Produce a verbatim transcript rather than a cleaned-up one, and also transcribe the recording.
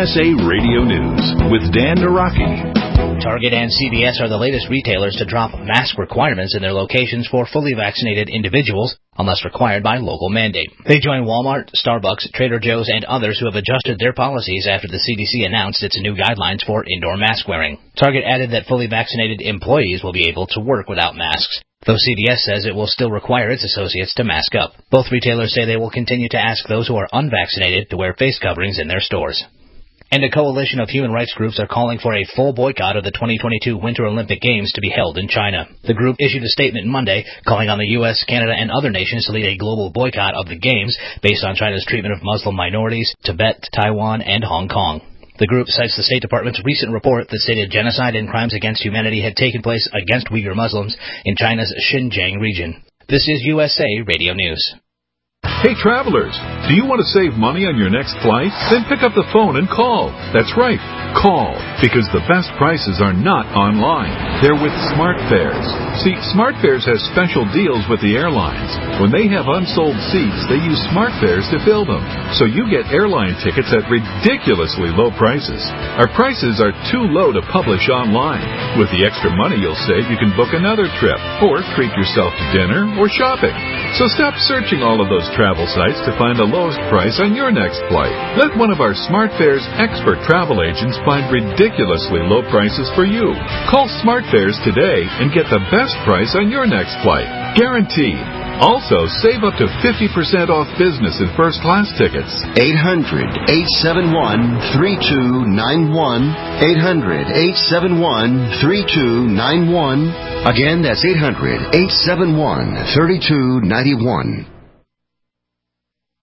S A Radio News with Dan Naraki. Target and C V S are the latest retailers to drop mask requirements in their locations for fully vaccinated individuals unless required by local mandate. They join Walmart, Starbucks, Trader Joe's, and others who have adjusted their policies after the C D C announced its new guidelines for indoor mask wearing. Target added that fully vaccinated employees will be able to work without masks, though C V S says it will still require its associates to mask up. Both retailers say they will continue to ask those who are unvaccinated to wear face coverings in their stores. And a coalition of human rights groups are calling for a full boycott of the twenty twenty-two Winter Olympic Games to be held in China. The group issued a statement Monday calling on the U S, Canada, and other nations to lead a global boycott of the Games based on China's treatment of Muslim minorities, Tibet, Taiwan, and Hong Kong. The group cites the State Department's recent report that stated genocide and crimes against humanity had taken place against Uyghur Muslims in China's Xinjiang region. This is U S A Radio News. Hey travelers, do you want to save money on your next flight? Then pick up the phone and call. That's right, call, because the best prices are not online. They're with SmartFares. See, SmartFares has special deals with the airlines. When they have unsold seats, they use SmartFares to fill them. So you get airline tickets at ridiculously low prices. Our prices are too low to publish online. With the extra money you'll save, you can book another trip, or treat yourself to dinner or shopping. So stop searching all of those travel sites to find the lowest price on your next flight. Let one of our SmartFares expert travel agents find ridiculously low prices for you. Call SmartFares today and get the best price on your next flight. Guaranteed. Also, save up to fifty percent off business and first class tickets. eight hundred, eight seven one, three two nine one. eight hundred, eight seven one, three two nine one. Again, that's eight hundred, eight seven one, three two nine one.